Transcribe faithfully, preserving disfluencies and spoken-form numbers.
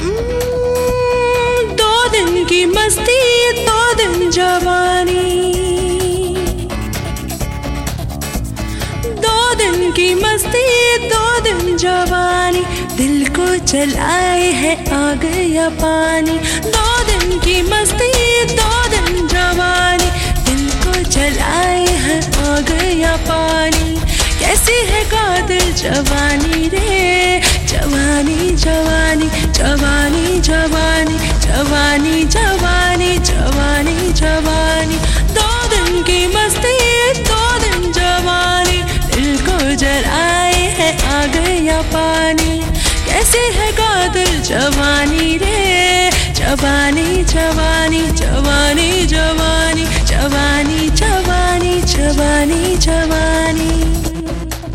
दो दिन की मस्ती दो दिन जवानी, दो दिन की मस्ती दो दिन जवानी, दिल को जलाए है आग या पानी। दो दिन की मस्ती दो दिन जवानी, दिल को जलाए है आग या पानी। कैसी है कातिल जवानी रे, जवानी जवानी जवानी जवानी जवानी जवानी जवानी जवानी। दो दिन की मस्ती दो दिन जवानी, दिल को जलाए है आग या पानी। कैसी है कातिल जवानी रे, जवानी जवानी जवानी जवानी जवानी जवानी जवानी जवानी।